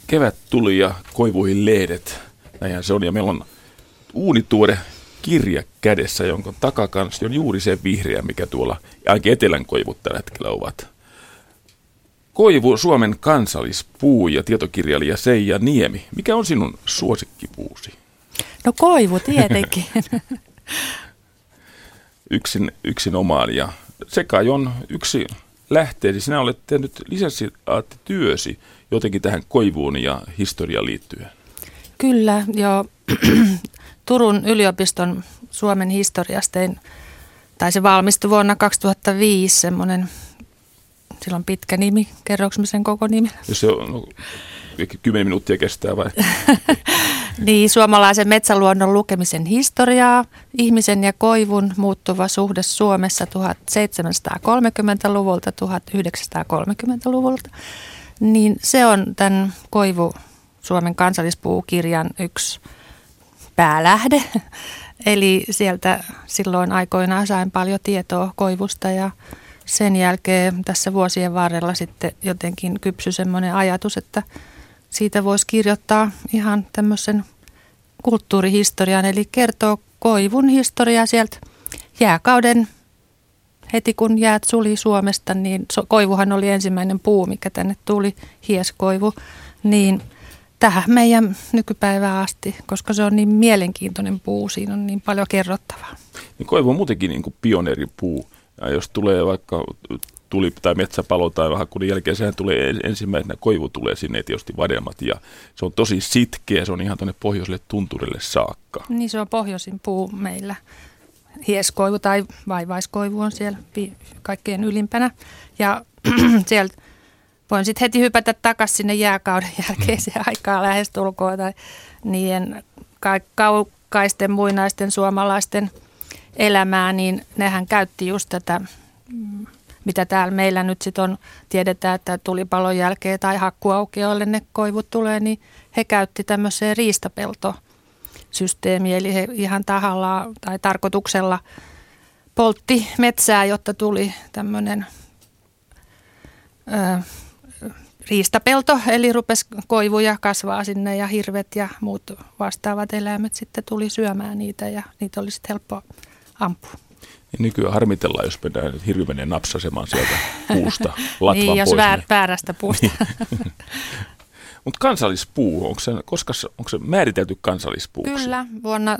Kevät tuli ja koivuihin lehdet. Näinhän se on. Ja meillä on uunituore kirja kädessä, jonka takakansi on juuri se vihreä, mikä tuolla ainakin etelän koivut tällä hetkellä ovat. Koivu, Suomen kansallispuu, ja tietokirjailija Seija Niemi. Mikä on sinun suosikkipuusi? No koivu tietenkin. Yksin omaan, ja se kai on yksi lähteesi. Sinä olet tehnyt lisensiaattityösi jotenkin tähän koivuun ja historiaan liittyen. Kyllä, jo Turun yliopiston Suomen historiasta tai se valmistui vuonna 2005, semmoinen, sillä on pitkä nimi, kerroks mä sen koko nimi? Jos se on 10 minuuttia kestää vai? Niin, suomalaisen metsäluonnon lukemisen historiaa, ihmisen ja koivun muuttuva suhde Suomessa 1730-luvulta 1930-luvulta. Niin se on tämän Koivu Suomen kansallispuukirjan yksi päälähde. Eli sieltä silloin aikoinaan sain paljon tietoa koivusta ja sen jälkeen tässä vuosien varrella sitten jotenkin kypsyi semmoinen ajatus, että siitä voisi kirjoittaa ihan tämmöisen kulttuurihistorian, eli kertoo koivun historiaa sieltä jääkauden. Heti kun jäät suli Suomesta, niin koivuhan oli ensimmäinen puu, mikä tänne tuli, hieskoivu, niin tähän meidän nykypäivään asti, koska se on niin mielenkiintoinen puu, siinä on niin paljon kerrottavaa. Niin koivu on muutenkin niin kuin pioneeripuu, ja jos tulee vaikka tuli tai metsäpalo tai hakkuuden jälkeen, sehän tulee ensimmäisenä, koivu tulee sinne tietysti vadelmat, ja se on tosi sitkeä, se on ihan tuonne pohjoiselle tunturille saakka. Niin se on pohjoisin puu meillä. Hieskoivu tai vaivaiskoivu on siellä kaikkein ylimpänä. Ja sieltä voin sitten heti hypätä takaisin sinne jääkauden jälkeiseen aikaan lähestulkoon. Tai niiden kaukaisten muinaisten suomalaisten elämää, niin nehän käytti just tätä, mitä täällä meillä nyt sitten on, tiedetään, että tulipalon jälkeen tai hakkuaukioille ne koivut tulee, niin he käytti tämmöiseen riistapeltosysteemiin, eli he ihan tahallaan tai tarkoituksella poltti metsää, jotta tuli tämmöinen riistapelto, eli rupesi koivuja kasvaa sinne ja hirvet ja muut vastaavat eläimet sitten tuli syömään niitä ja niitä oli sitten helppo ampua. Ja nykyään harmitellaan, jos hirvi menee napsasemaan sieltä puusta latvan niin, pois. jos väärästä puusta. Mutta kansallispuu, onko se määritelty kansallispuuksi? Kyllä, vuonna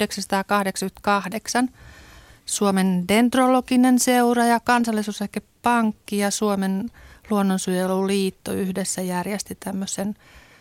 1988 Suomen dendrologinen seura ja Kansallisosakepankki ja Suomen luonnonsuojeluliitto yhdessä järjesti tämmöisen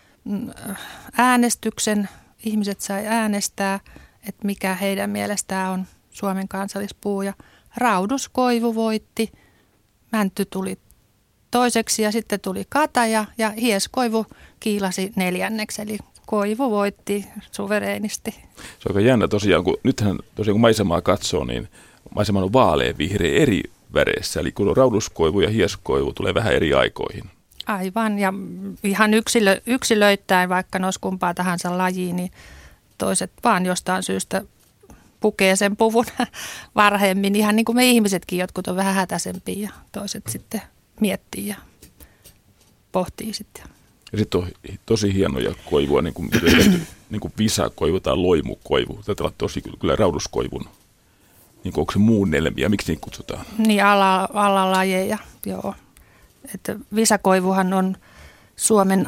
äänestyksen. Ihmiset sai äänestää, että mikä heidän mielestään on Suomen kansallispuu, ja rauduskoivu voitti, mänty tuli toiseksi ja sitten tuli kataja ja hieskoivu kiilasi neljänneksi, eli koivu voitti suvereenisti. Se on aika jännä tosiaan, kun nythän tosiaan kun maisemaa katsoo, niin maisema on vaaleanvihreä eri väreissä, eli kun on rauduskoivu ja hieskoivu tulee vähän eri aikoihin. Aivan, ja ihan yksilöittäin, vaikka ne olisi kumpaa tahansa lajiin, niin toiset vaan jostain syystä pukee sen puvun varhemmin, ihan niin kuin me ihmisetkin, jotkut on vähän hätäisempiä ja toiset sitten miettii ja pohtii sitten. Ja sitten on tosi hienoja koivua, niin kuin visakoivu tai loimukoivu. Tätä on tosi kyllä rauduskoivun, niin kuin onko se muunnelmia, miksi niin kutsutaan? Niin, alalajeja, joo. Että visakoivuhan on Suomen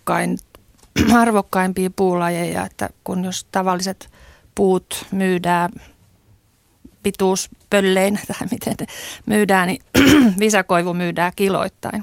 arvokkaimpia puulajeja, että kun jos tavalliset puut myydään pituuspölleinä tai miten ne myydään, niin visakoivu myydään kiloittain.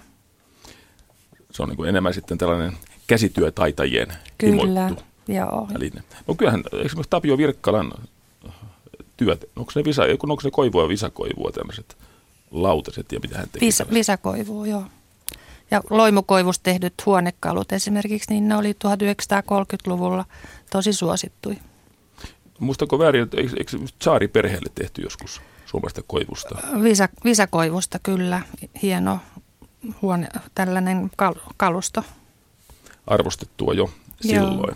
Se on niin kuin enemmän sitten tällainen käsityötaitajien himoittu väline. No kyllähän esimerkiksi Tapio Virkkalan työt, onko ne koivua ja visakoivua tämmöiset lautaset ja mitä hän teki? Visakoivua, joo. Ja loimukoivusta tehdyt huonekalut esimerkiksi, niin ne oli 1930-luvulla tosi suosittuja. Muistanko väärin, että eikö tsaariperheelle tehty joskus suomalaista koivusta? Visakoivusta kyllä, hieno tällainen kalusto. Arvostettua jo silloin.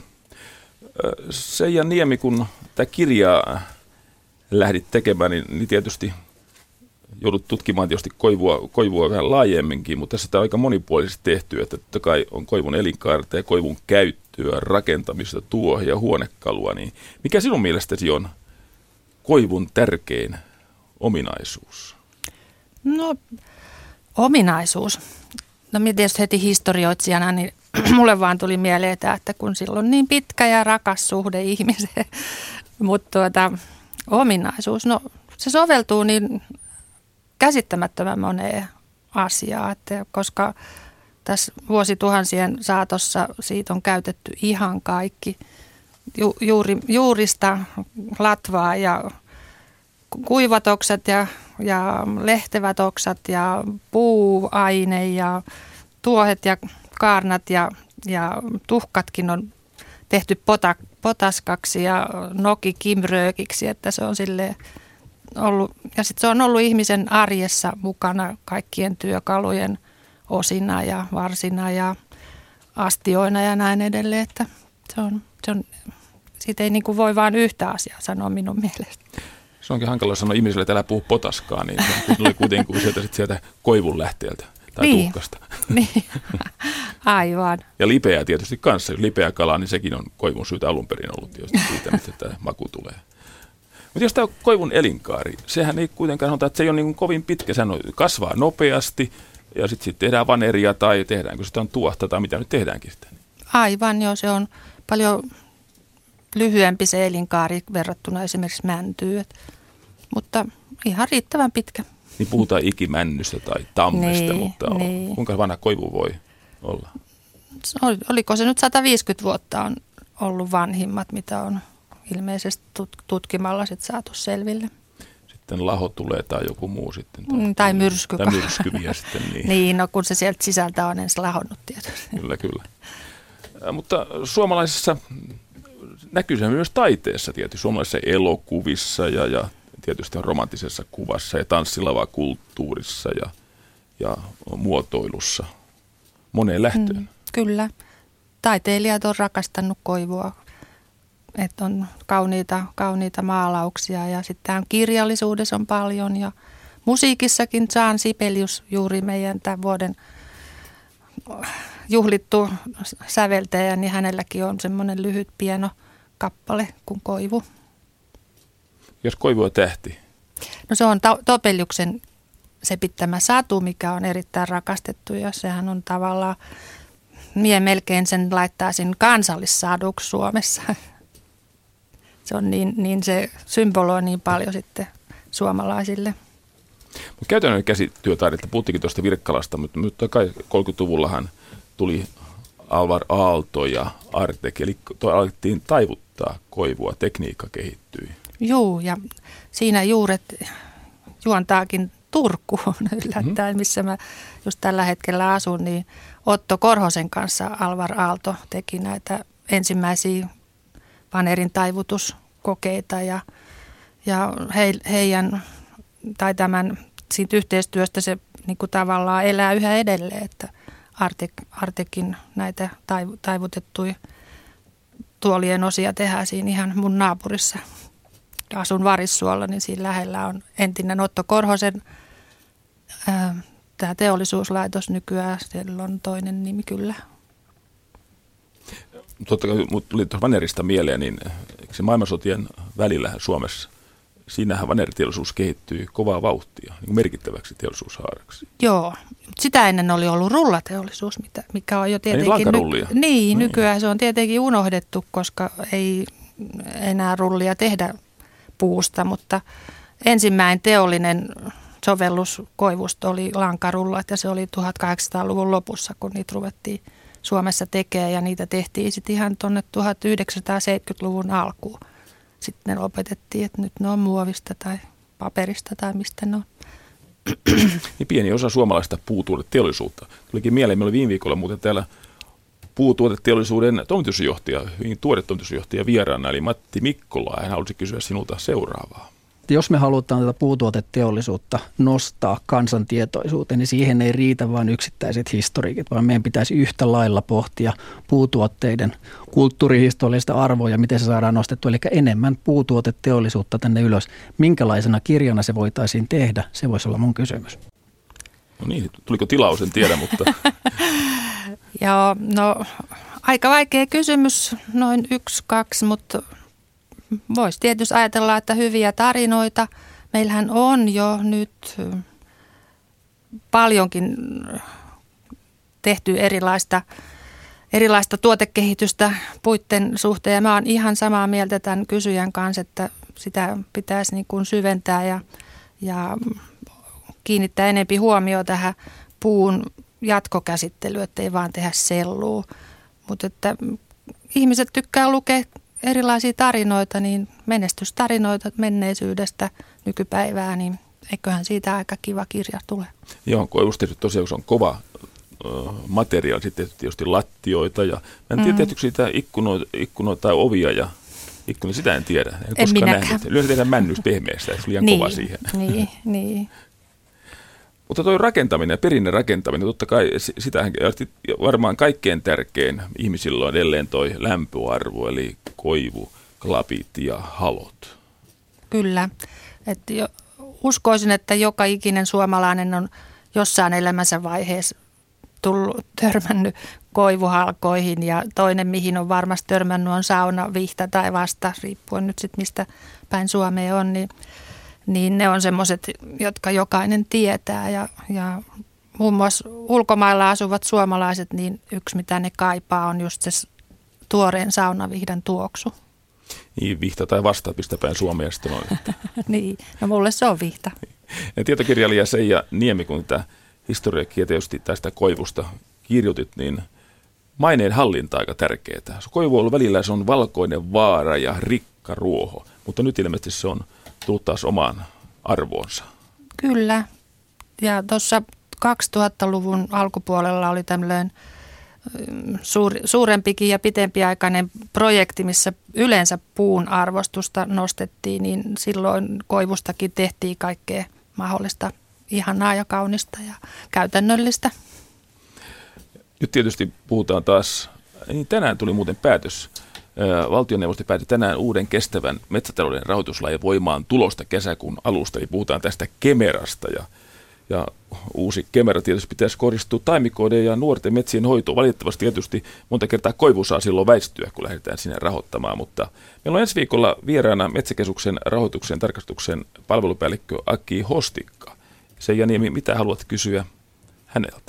Seija Niemi, kun tämä kirjaa lähdit tekemään, niin tietysti joudut tutkimaan tietysti koivua vähän laajemminkin, mutta tässä on aika monipuolisesti tehty, että totta kai on koivun elinkaarta ja koivun käyttöä, rakentamista, tuohia, huonekalua. Niin mikä sinun mielestäsi on koivun tärkein ominaisuus? No, ominaisuus. No minä tietysti heti historioitsijana, niin mulle vaan tuli mieleen, että kun silloin niin pitkä ja rakas suhde ihmiseen, mutta ominaisuus, no se soveltuu niin käsittämättömän moneen asiaan, että koska tässä vuosituhansien saatossa siitä on käytetty ihan kaikki juurista, latvaa ja kuivatokset ja lehtivät oksat ja puuaine ja tuohet ja kaarnat ja tuhkatkin on tehty potaskaksi ja noki kimröökiksi, että se on silleen ollut, ja sitten se on ollut ihmisen arjessa mukana kaikkien työkalujen osina ja varsina ja astioina ja näin edelleen, että se on siitä ei niin kuin voi vain yhtä asiaa sanoa minun mielestä. Se onkin hankala sanoa ihmiselle, että älä puhu potaskaa, niin se oli kuitenkin sieltä koivun lähteeltä tai tuhkasta. Niin, aivan. Ja lipeää tietysti kanssa. Jos lipeä kalaa, niin sekin on koivun syytä alun perin ollut tietysti siitä, että tämä maku tulee. Mutta jos tämä koivun elinkaari, sehän ei kuitenkaan sanota, että se ei ole niin kovin pitkä. Sehän kasvaa nopeasti ja sitten tehdään vaneria tai tehdäänkö sitä on tuohta tai mitä nyt tehdäänkin sitten. Aivan, joo, se on paljon lyhyempi se elinkaari verrattuna esimerkiksi mäntyyn, mutta ihan riittävän pitkä. Niin puhutaan ikimännystä tai tammesta, mutta kuinka vanha koivu voi olla? Oliko se nyt 150 vuotta on ollut vanhimmat, mitä on ilmeisesti tutkimalla sit saatu selville. Sitten laho tulee tai joku muu sitten. Tai myrsky. Tai myrskyviä sitten. Niin. Niin, no kun se sieltä sisältä on ensin lahonnut tietysti. Kyllä. Mutta suomalaisessa näkyy se myös taiteessa tietysti, suomalaisissa elokuvissa ja tietysti romanttisessa kuvassa ja tanssilavakulttuurissa ja muotoilussa moneen lähtöön. Kyllä. Taiteilijat on rakastanut koivua, että on kauniita maalauksia ja sitten kirjallisuudessa on paljon ja musiikissakin Jean Sibelius, juuri meidän tämän vuoden juhlittu säveltäjä, niin hänelläkin on semmoinen lyhyt pieno kappale kuin Koivu. Jos Koivu on tähti? No se on Topeliuksen sepittämä satu, mikä on erittäin rakastettu ja sehän on tavallaan, mie melkein sen laittaisin kansallissaduksi Suomessa. Se on niin se symboloi niin paljon sitten suomalaisille. Mutta käytännön käsityötaidetta, puhuttiinkin tuosta Virkkalasta, mutta kai 30-luvullahan tuli Alvar Aalto ja Artek, eli alettiin taivuttaa koivua, tekniikka kehittyi. Joo, ja siinä juontaakin Turkuun yllättäen, missä mä just tällä hetkellä asun, niin Otto Korhosen kanssa Alvar Aalto teki näitä ensimmäisiä vanerin taivutuskokeita ja heidän tai tämän siitä yhteistyöstä se niin kuin tavallaan elää yhä edelleen, että Artekin näitä taivutettuja tuolien osia tehdään siinä ihan mun naapurissa. Asun Varissuolla, niin siinä lähellä on entinen Otto Korhosen tämä teollisuuslaitos nykyään, siellä on toinen nimi kyllä. Totta kai tuli tuossa vanerista mieleen, niin se maailmansotien välillä Suomessa, siinähän vaneriteollisuus kehittyy kovaa vauhtia, niin merkittäväksi teollisuushaaraksi. Joo, sitä ennen oli ollut rullateollisuus, mikä on jo tietenkin... Niin, nykyään se on tietenkin unohdettu, koska ei enää rullia tehdä puusta, mutta ensimmäinen teollinen sovellus koivusta oli lankarullat ja se oli 1800-luvun lopussa, kun niitä ruvettiin Suomessa tekemään ja niitä tehtiin sitten ihan tuonne 1970-luvun alkuun. Sitten ne lopetettiin, että nyt ne on muovista tai paperista tai mistä ne on. Niin pieni osa suomalaista puutuoteteollisuutta. Tulikin mieleen, meillä oli viime viikolla muuten täällä puutuoteteollisuuden toimitusjohtaja, hyvin tuore toimitusjohtaja vieraana, eli Matti Mikkola. Hän halusi kysyä sinulta seuraavaa. Jos me halutaan tätä puutuoteteollisuutta nostaa kansantietoisuuteen, niin siihen ei riitä vain yksittäiset historiikit, vaan meidän pitäisi yhtä lailla pohtia puutuotteiden kulttuurihistoriallista arvoa ja miten se saadaan nostettua. Eli enemmän puutuoteteollisuutta tänne ylös. Minkälaisena kirjana se voitaisiin tehdä, se voisi olla mun kysymys. No niin, tuliko tilaus, en tiedä, mutta... Joo, no aika vaikea kysymys, noin 1-2, mutta voisi tietysti ajatella, että hyviä tarinoita. Meillähän on jo nyt paljonkin tehty erilaista tuotekehitystä puitten suhteen. Ja mä oon ihan samaa mieltä tämän kysyjän kanssa, että sitä pitäisi niin kuin syventää ja kiinnittää enempi huomioon tähän puun jatkokäsittelyyn, ettei vaan tehdä sellua. Mutta että ihmiset tykkää lukea erilaisia tarinoita, niin menestystarinoita menneisyydestä nykypäivää, niin eiköhän siitä aika kiva kirja tule. Joo, koivusta tehty tosiaan, kun se on kova materiaali, sitten tietysti lattioita ja mä en tiedä, tehtyykö siitä ikkunoita tai ovia ja ikkunoita, sitä en tiedä. En minäkään. Yleensä tehdään männystä pehmeästä, se on liian kova siihen. Niin. Mutta tuo rakentaminen ja perinne rakentaminen, totta kai sitähän varmaan kaikkein tärkein ihmisillä on edelleen toi lämpöarvo, eli koivu, klapit ja halot. Kyllä. Uskoisin, että joka ikinen suomalainen on jossain elämänsä vaiheessa törmännyt koivuhalkoihin ja toinen, mihin on varmasti törmännyt, on sauna, vihta tai vasta, riippuen nyt sitten mistä päin Suomea on, niin ne on semmoiset, jotka jokainen tietää ja muun muassa ulkomailla asuvat suomalaiset, niin yksi mitä ne kaipaa on just se tuoreen saunavihdan tuoksu. Niin, vihta tai vasta, pistä päin Suomea sitten on. Niin, no mulle se on vihta. Ja tietokirjailija Seija Niemi, kun tätä historiakirjaa tietysti tästä koivusta kirjoitit, niin maineen hallinta on aika tärkeää. Koivu on ollut välillä, se on valkoinen vaara ja rikka ruoho, mutta nyt ilmeisesti se on tullut taas omaan arvoonsa. Kyllä. Ja tuossa 2000-luvun alkupuolella oli tämmöinen suurempikin ja pitempiaikainen projekti, missä yleensä puun arvostusta nostettiin, niin silloin koivustakin tehtiin kaikkea mahdollista ihanaa ja kaunista ja käytännöllistä. Nyt tietysti puhutaan taas, niin tänään tuli muuten päätös. Valtioneuvosto päätti tänään uuden kestävän metsätalouden rahoituslain voimaan tulosta kesäkuun alusta. Eli puhutaan tästä Kemerasta ja uusi Kemera tietysti pitäisi kohdistua taimikoiden ja nuorten metsien hoitoon. Valitettavasti tietysti monta kertaa koivu saa silloin väistyä, kun lähdetään sinne rahoittamaan. Mutta meillä on ensi viikolla vieraana Metsäkeskuksen rahoituksen tarkastuksen palvelupäällikkö Aki Hostikka. Seija Niemi, mitä haluat kysyä häneltä?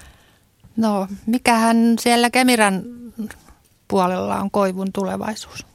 No, mikähän siellä Kemiran puolella on koivun tulevaisuus?